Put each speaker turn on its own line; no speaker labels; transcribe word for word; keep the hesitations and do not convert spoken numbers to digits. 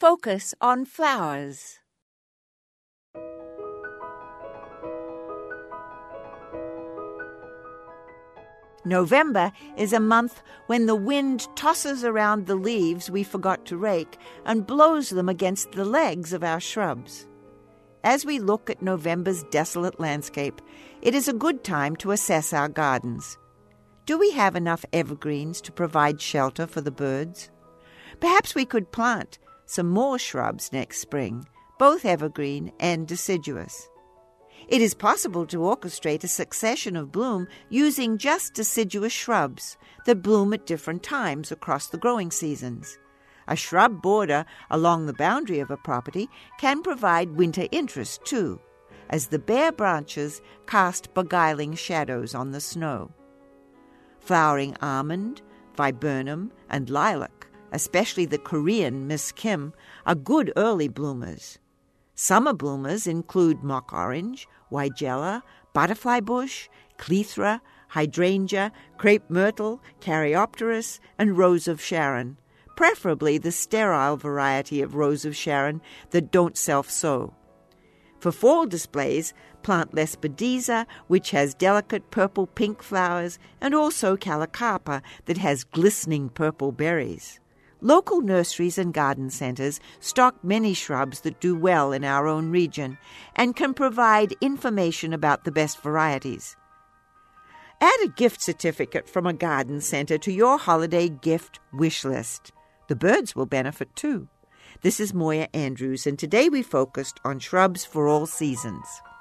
Focus on flowers. November is a month when the wind tosses around the leaves we forgot to rake and blows them against the legs of our shrubs. As we look at November's desolate landscape, it is a good time to assess our gardens. Do we have enough evergreens to provide shelter for the birds? Perhaps we could plant some more shrubs next spring, both evergreen and deciduous. It is possible to orchestrate a succession of bloom using just deciduous shrubs that bloom at different times across the growing seasons. A shrub border along the boundary of a property can provide winter interest too, as the bare branches cast beguiling shadows on the snow. Flowering almond, viburnum, and lilac, especially the Korean Miss Kim, are good early bloomers. Summer bloomers include mock orange, weigela, butterfly bush, clethra, hydrangea, crepe myrtle, caryopteris, and rose of Sharon, preferably the sterile variety of rose of Sharon that don't self-sow. For fall displays, plant Lespedeza, which has delicate purple-pink flowers, and also Calocarpa that has glistening purple berries. Local nurseries and garden centers stock many shrubs that do well in our own region and can provide information about the best varieties. Add a gift certificate from a garden center to your holiday gift wish list. The birds will benefit too. This is Moya Andrews, and today we focused on shrubs for all seasons.